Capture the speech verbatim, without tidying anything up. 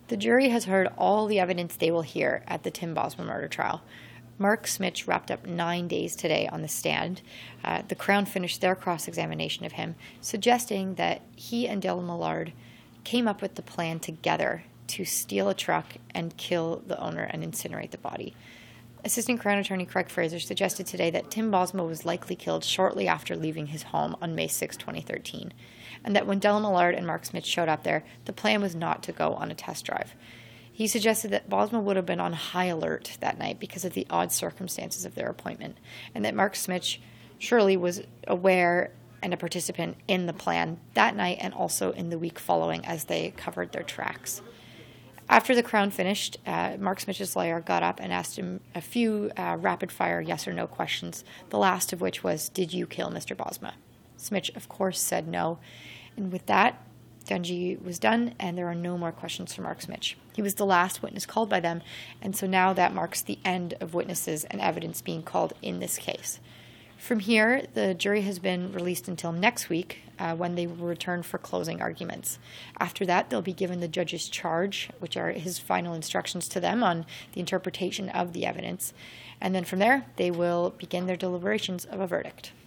The jury has heard all the evidence they will hear at the Tim Bosma murder trial. Mark Smich wrapped up nine days today on the stand. Uh, the Crown finished their cross-examination of him, suggesting that he and Dylan Millard came up with the plan together to steal a truck and kill the owner and incinerate the body. Assistant Crown Attorney Craig Fraser suggested today that Tim Bosma was likely killed shortly after leaving his home on May sixth, twenty thirteen, and that when Dylan Millard and Mark Smich showed up there, the plan was not to go on a test drive. He suggested that Bosma would have been on high alert that night because of the odd circumstances of their appointment, and that Mark Smich surely was aware and a participant in the plan that night and also in the week following as they covered their tracks. After the Crown finished, uh, Mark Smich's lawyer got up and asked him a few uh, rapid-fire yes or no questions, the last of which was, did you kill Mister Bosma? Smich, of course, said no. And with that, Dungy was done, and there are no more questions for Mark Smich. He was the last witness called by them, and so now that marks the end of witnesses and evidence being called in this case. From here, the jury has been released until next week, uh, when they will return for closing arguments. After that, they'll be given the judge's charge, which are his final instructions to them on the interpretation of the evidence. And then from there, they will begin their deliberations of a verdict.